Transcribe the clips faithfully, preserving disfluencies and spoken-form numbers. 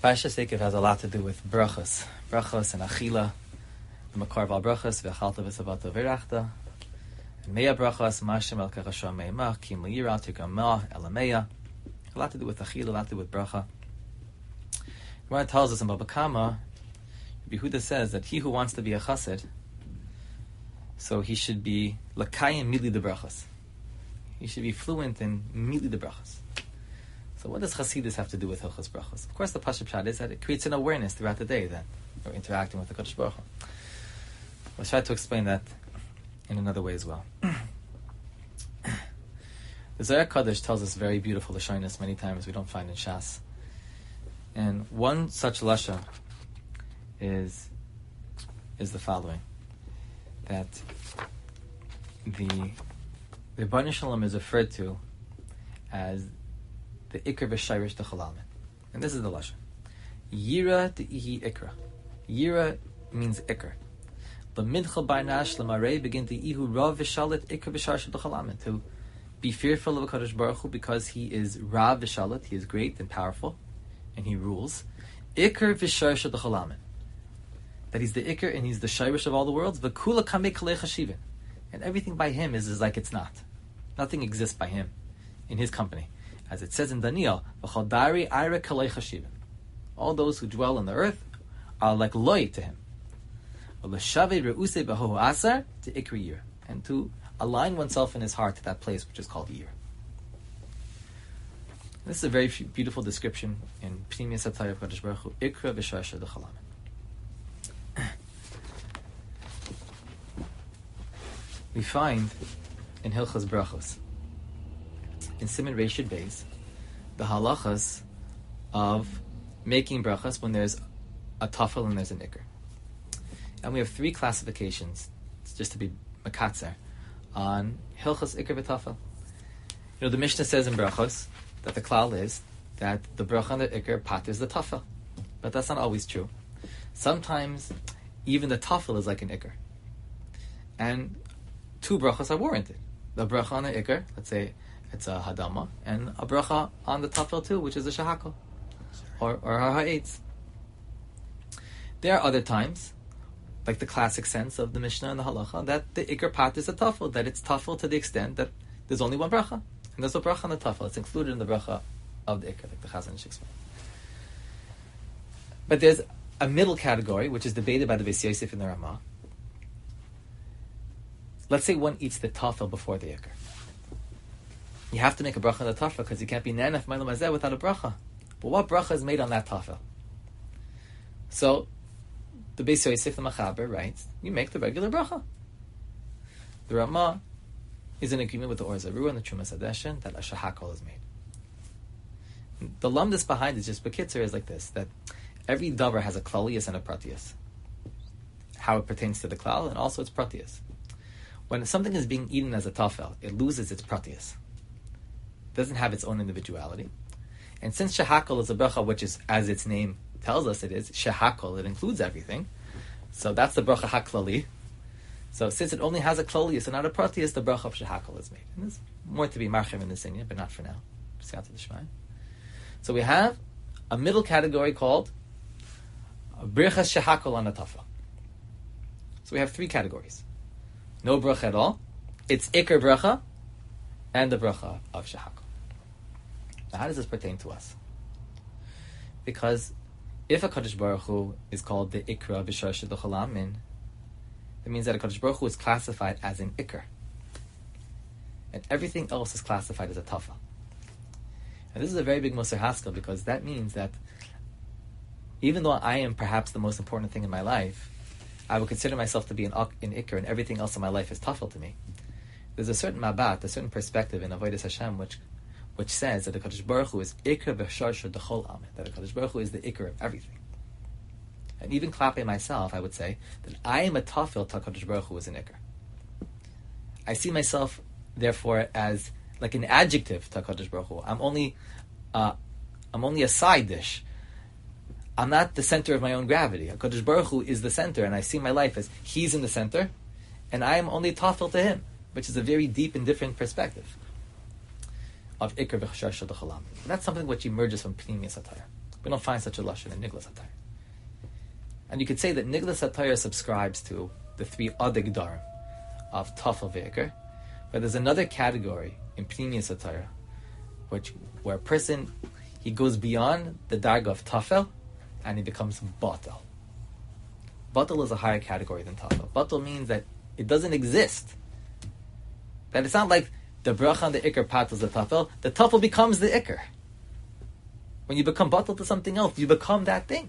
Parsha Sekev has a lot to do with brachos, brachos and achila, the makar of all brachos, ve'achalta v'savata v'irachta, and mea brachos, mashem el kachashua me'imah, kim l'yira, tikam elameya. A lot to do with achila, a lot to do with bracha. Gemara tells us in Baba Kama, Yehuda says that he who wants to be a chassid, so he should be lakayim mili de brachos. He should be fluent in mili de brachos. So what does Chassidus have to do with Hilchos Brachos? Of course, the Pashup Pshat is that it creates an awareness throughout the day that we're interacting with the Kodesh Baruch Hu. Let's try to explain that in another way as well. The Zohar Kodesh tells us very beautiful lashonos many times we don't find in Shas. And one such lashon is is the following: that the the Rebbeinu Shalom is referred to as the Ikr v'Shayrish D'Chalamin. And this is the lashon. Yira de'ihi Ikra. Yira means Ikr. L'minchal barnash l'marei begin de'ihu rav v'shalit Ikr v'Shayrish D'Chalamin. To be fearful of HaKadosh Baruch Hu because he is rav v'shalit, he is great and powerful, and he rules. Ikr v'Shayrish D'Chalamin. That he's the Ikr and he's the Shayrish of all the worlds. V'kula kamei kalei chashivin. And everything by him is, is like it's not. Nothing exists by him in his company. As it says in Daniel, "V'chodari ira kalei chashivin." All those who dwell on the earth are like loy to him. V'leshavei re'usei b'hohu asar to ikri yir, and to align oneself in his heart to that place which is called yir. This is a very beautiful description in Pnimiyas Hatayah of Kadosh Baruch Hu, Ikra v'Shayrish D'Chalamin. We find in Hilchos Brachos, in Siman Reish Yud Beis, the halachas of making brachas when there's a tafel and there's an ikr. And we have three classifications, just to be makatzer, on hilchas ikr v'tafel. You know, the Mishnah says in brachos that the klal is that the bracha and the ikr paters the tafel. But that's not always true. Sometimes even the tafel is like an ikr. And two brachas are warranted. The bracha on the ikr, let's say it's a hadama, and a bracha on the tafel too, which is a shahakol, or or ha'etz. There are other times, like the classic sense of the Mishnah and the halacha, that the ikr pat is a tafel, that it's tafel to the extent that there's only one bracha, and there's a bracha on the tafel. It's included in the bracha of the ikr, like the Chazon Ish explained. But there's a middle category, which is debated by the Beis Yosef and the Ramah. Let's say one eats the tafel before the ikr. You have to make a bracha on the tafel because you can't be nanaf ma'alam hazeh without a bracha. But what bracha is made on that tafel? So, the Beis Yosef, the Machaber, writes, you make the regular bracha. The Ramah is in agreement with the Or Zarua and the Trumas Hadeshin that a shahakol is made. The lumdus behind it, just bekitzer, is like this, that every davar has a klalius and a pratius. How it pertains to the klal, and also its pratius. When something is being eaten as a tafel, it loses its pratius. Doesn't have its own individuality. And since shahakol is a bracha, which is, as its name tells us it is, shahakol, it includes everything. So that's the bracha haklali. So since it only has a klalius and not a pratius, the bracha of shahakol is made. And there's more to be marchem in this inyan, but not for now. So we have a middle category called birchas shahakol on a tafel. So we have three categories. No bracha at all. It's ikr bracha and the bracha of shahakol. Now, how does this pertain to us? Because if a Kadosh Baruch Hu is called the Ikra B'Shayrish D'Chalamin, it means that a Kadosh Baruch Hu is classified as an Ikr, and everything else is classified as a Tafel. And this is a very big Musar Haskell, because that means that even though I am perhaps the most important thing in my life, I would consider myself to be an, an Ikr, and everything else in my life is Tafel to me. There's a certain mabat, a certain perspective in Avodas Hashem, which which says that the Kadosh Baruch Hu is Ikra B'Shayrish D'Chol Amin, that the Kadosh Baruch Hu is the Ikra of everything. And even clapping myself, I would say that I am a tafel to Kadosh Baruch Hu as an Ikra. I see myself, therefore, as like an adjective to Kadosh Baruch Hu. I'm only, uh, I'm only a side dish. I'm not the center of my own gravity. Kadosh Baruch Hu is the center, and I see my life as He's in the center, and I am only tafel to Him, which is a very deep and different perspective of Ikr B'Shayrish D'Chalamin. That's something which emerges from Pnimiyas Hatayah. We don't find such a lashon in Niglas HaTorah. And you could say that Niglas HaTorah subscribes to the three other gedarim of Tafel Ve'ikr, but there's another category in Pnimius HaTorah, which where a person, he goes beyond the darga of Tafel and he becomes Batal. Batal is a higher category than Tafel. Batal means that it doesn't exist. That it's not like the bracha and the ikr patals the Tafel. The Tafel becomes the ikr. When you become Batal to something else, you become that thing.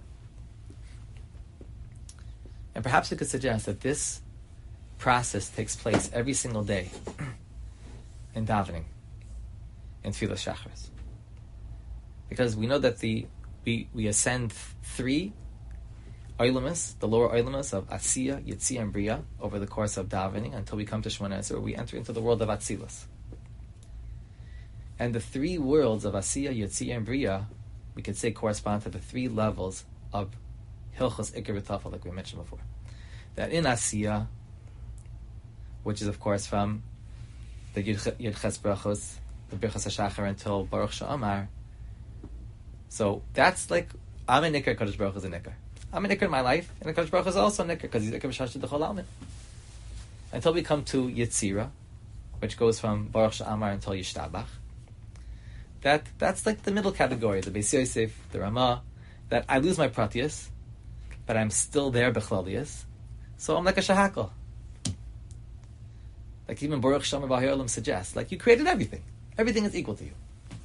And perhaps we could suggest that this process takes place every single day in davening, in Tfilas Shacharis. Because we know that the we, we ascend three Oilamas, the lower Oilamas of Asiya, Yitzia, and Bria over the course of davening until we come to Shemona Esrei, where we enter into the world of Atzilus. And the three worlds of Asiya, Yitzia, and Bria, we could say correspond to the three levels of Hilchos Ikar V'Tafel, like we mentioned before. That in Asiya, which is of course from the Yud Ches Brachos, the Birchas HaShachar until Baruch Sha'amar. So that's like, I'm an Ikar, Kadosh Baruch is an Ikar. I'm an Ikar in my life, and the Kadosh Baruch is also an Ikar, because he's Ikar V'Shashid D'chol Almin. Until we come to Yetzira, which goes from Baruch Sha'amar until Yishtabach. That, that's like the middle category, the Beis Yosef, the Ramah, that I lose my Pratius, but I'm still there Bechlalius. So I'm like a Shahakal. Like even Baruch Shamar V'Ha'olam suggests, like you created everything. Everything is equal to you.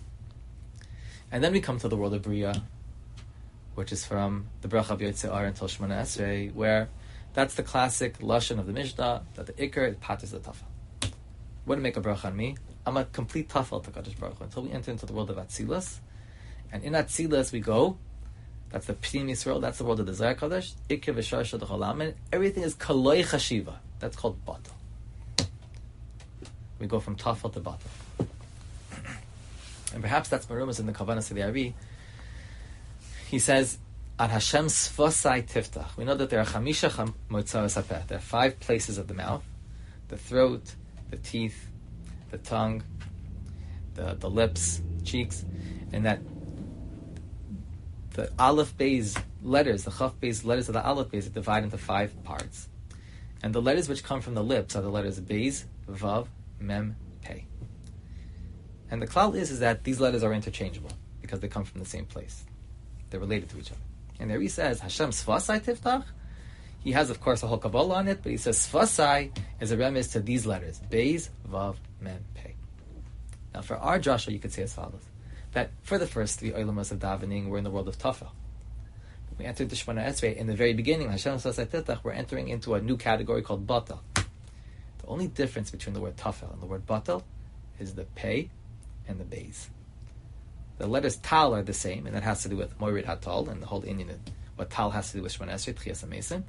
And then we come to the world of Bria, which is from the Bracha of Yotze'ar until Shemona Esrei, where that's the classic lashon of the Mishnah, that the Ikar is Patis the Tafel. Wouldn't make a bracha on me. I'm a complete Tafel to Kadosh Baruch Hu until we enter into the world of Atzilus. And in Atzilus we go, that's the Pnimis world, that's the world of the Zohar Kodesh, Ikar V'Shashid D'chol Almin. Everything is Kaloi Chashiva. That's called Batal. We go from Tafel to Batal. And perhaps that's Marumas in the Kavanas of the Ari. He says, Ad Hashem Sfosai Tiftach. We know that there are Chamisha Motzaos HaPeh. There are five places of the mouth: the throat, the teeth, the tongue, the, the lips, cheeks, and that the Aleph Beis letters, the Chaf Beis letters of the Aleph Beis, are divided into five parts. And the letters which come from the lips are the letters Beis, Vav, Mem, Pei. And the klal is, is that these letters are interchangeable because they come from the same place. They're related to each other. And there he says, Hashem Sfasai Tiftach. He has, of course, a whole Kabbalah on it, but he says Sfasai is a remiss to these letters: Beis, Vav, Mem, Pei. Now, for our drasha, you could say as follows: that for the first three Olamas of davening, we're in the world of Tafel. We entered the Shemona Esrei in the very beginning. Hashem Sfasai Tiftach. We're entering into a new category called Batal. The only difference between the word Tafel and the word Batal is the Pei and the Beis. The letters Tal are the same, and that has to do with Moirid Hatal and the whole Indian. What Tal has to do with Shemona Esrei, Tchias HaMesim.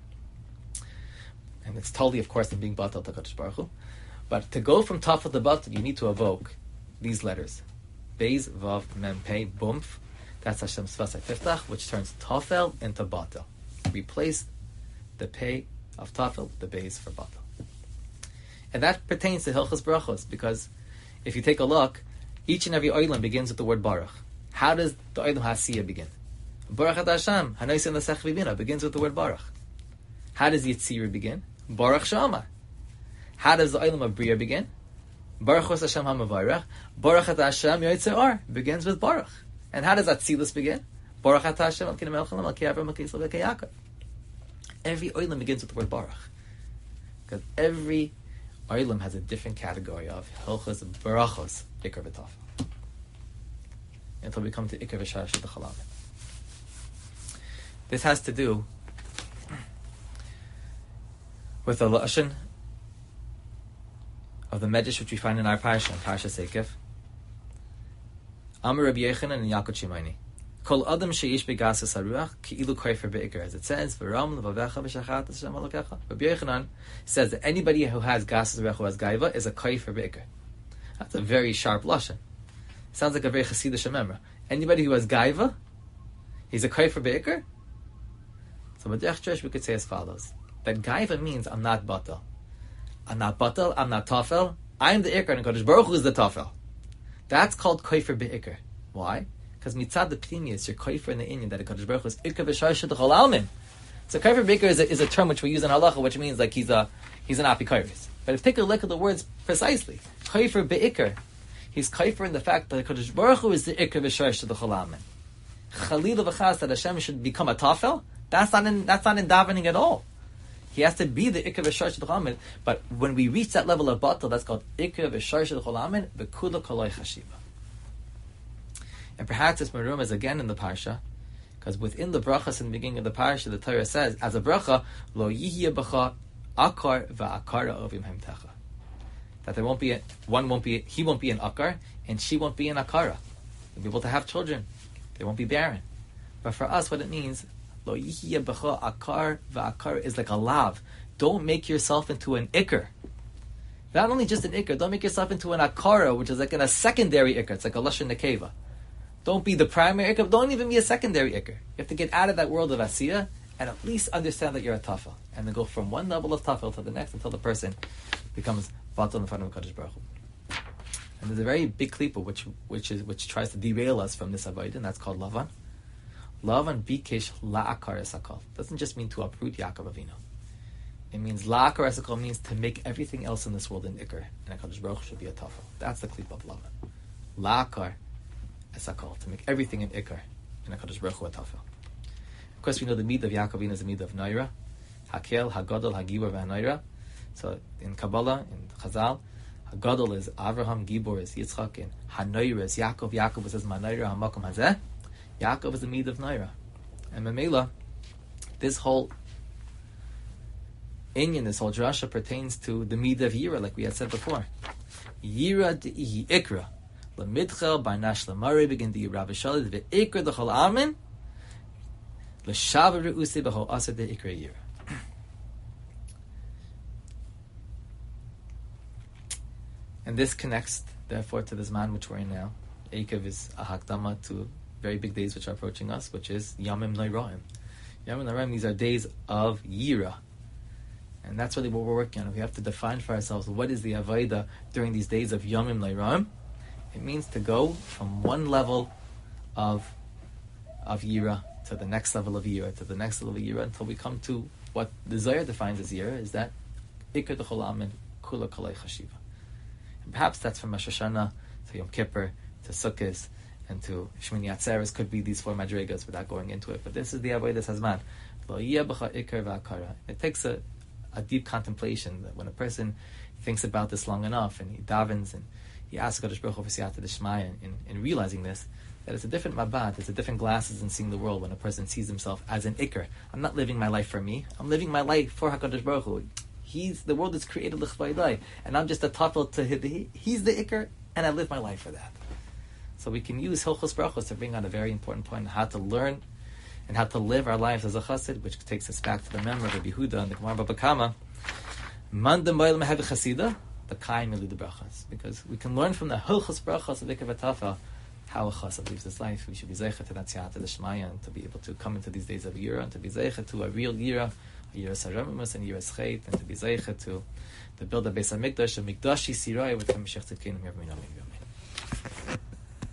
And it's totally, of course, in being Batal to Kadosh Baruch Hu. But to go from Tafel to Batal, you need to evoke these letters: Beis, Vav, Mem, Pei, Bumf. That's Hashem Sfasai Tiftach, which turns Tafel into Batal. Replace the Pei of Tafel with the Beis for Batal. And that pertains to Hilchos Brachos, because if you take a look, each and every Oilam begins with the word Baruch. How does the Oilam Hasiya begin? Baruch At Hashem, Hanoisim L'Sech V'Bina, begins with the word Baruch. How does Yitzira begin? Baruch Shama. How does the Oilam of Bria begin? Baruch Hos Hashem HaMavarech. Baruch At Hashem Yoitzer begins with Baruch. And how does Atzilus begin? Baruch At Hashem Elkei Melech Haolam Elkei Avraham Elkei Yisrael Elkei Yaakov. Every Oilam begins with the word Baruch, because every Oilam has a different category of Hilchos Barachos Ikar V'Tafel, until we come to Ikar V'Shashid D'chol Almin. This has to do with the lashon of the medrash which we find in our parsha, Parsha Sekev. Amar Rabbi Yechanan and Yaakov Shimoni. Kol adam sheish begasas haruach ki'ilu kofer beikar, as it says, v'ram levavecha v'shachat Hashem Elokecha. Rabbi Yechanan says that anybody who has gasas haruach, who has gaiva, is a kofer beikar. That's a very sharp lashon. Sounds like a very chassidish memra. Anybody who has gaiva, he's a kofer beikar. So B'derech Jewish we could say as follows: that gaiva means I'm not batal. I'm not batal. I'm not tafel. I'm the ikar, and Kadosh Baruch Hu is the tafel. That's called kofer beikar. Why? Because mitzad the pnimius, you're kaifer in the inyan that a Kadosh Baruch Hu is ikar v'shar shedachol almin. So kaifer b'ikar is a, is a term which we use in halacha, which means like he's a he's an apikairis. But if you take a look at the words precisely, kaifer b'ikar, he's kaifer in the fact that the Kadosh Baruch Hu is the ikar v'shar shedachol almin. Chalila v'chas that Hashem should become a tafel. That's not in that's not in davening at all. He has to be the ikar v'shar shedachol almin. But when we reach that level of batal, that's called ikar v'shar shedachol almin v'kula koloi chashiva. And perhaps this marum is again in the parsha, because within the brachas in the beginning of the parsha, the Torah says, as a bracha, lo yihya b'cha akar va'akara ovim hemtecha. That there won't be a, one won't be he won't be an akar and she won't be an akara. They'll be able to have children. They won't be barren. But for us, what it means, lo yihya b'cha akar va'akara is like a lav. Don't make yourself into an ikar. Not only just an ikar, don't make yourself into an akara, which is like in a secondary ikar. It's like a lashon nekeva. Don't be the primary ikar. Don't even be a secondary ikar. You have to get out of that world of asiyah and at least understand that you're a tafel, and then go from one level of tafel to the next until the person becomes batal in front of Kadosh Baruch Hu. And there's a very big klipa which which is which tries to derail us from this avodah, and that's called Lavan. Lavan bikesh la'akar esakol doesn't just mean to uproot Yaakov Avinu. It means la'akar esakol means to make everything else in this world an ikar, and Kadosh Baruch Hu should be a tafel. That's the klipa of Lavan. La'akar esakol, to make everything an ikar, and Kadosh Baruch Hu a tafel. Of course, we know the mid of Yaakov Avinu is the mid of Naira, Hakel, Hagadol, Hagibor, V'Naira. So in Kabbalah, in Chazal, Hagadol is Avraham, Gibor is Yitzchak, and Hanaira is Yaakov. Yaakov says Manaira Hamakom Hazeh. Yaakov is the mid of Naira, and Mamela, this whole inyan, this whole drasha pertains to the mid of Yira, like we had said before. Yira de'ihi ikra, lemidchel barnash lemari begin the Rabbi Shalid ve'ikra d'chol amen. And this connects, therefore, to this man which we're in now. Eikev is a hakdama to very big days which are approaching us, which is Yamim Nairaim. Yamim Nairaim, these are days of Yira. And that's really what we're working on. We have to define for ourselves what is the Avaida during these days of Yamim Nairaim. It means to go from one level of of Yira to the next level of Yira, to the next level of Yira, until we come to what the Zohar defines as Yira, is that Ikar D'chol Amen Kula Kalei Chashiva. And perhaps that's from Rosh Hashanah to Yom Kippur to Sukkot and to Shmini Atzeres, could be these four madrigas without going into it. But this is the Avodas Hazman. Lo Yeh B'cha Ikar V'Akara. It takes a, a deep contemplation that when a person thinks about this long enough and he davens and he asks Kadosh Baruch Hu for Siyata D'Shmaya, in, in realizing this, that it's a different mabat, it's a different glasses in seeing the world when a person sees himself as an ikar. I'm not living my life for me. I'm living my life for HaKadosh Baruch Hu. He's, the world is created l'chvaydai, and I'm just a tafel to him. He's the ikar, and I live my life for that. So we can use Hilchos Brachos to bring out a very important point on how to learn and how to live our lives as a chassid, which takes us back to the memory of Rabbi Yehuda and the Gemara Baba Kama. Man d'mayil mehev chasida, the kaim milu the brachas, because we can learn from the Hilchos Brachos of Ikar V'Tafel how a chassid lives his life. We should be zeicha to that siyata d'shmaya, and to be able to come into these days of Yira, and to be zeicha to a real Yira, a Yira Saramimus and Yira Scheit, and to be zeicha to, to build a Beis HaMikdash, a Mikdashi Sirai, with Mashiach Tzidkenu,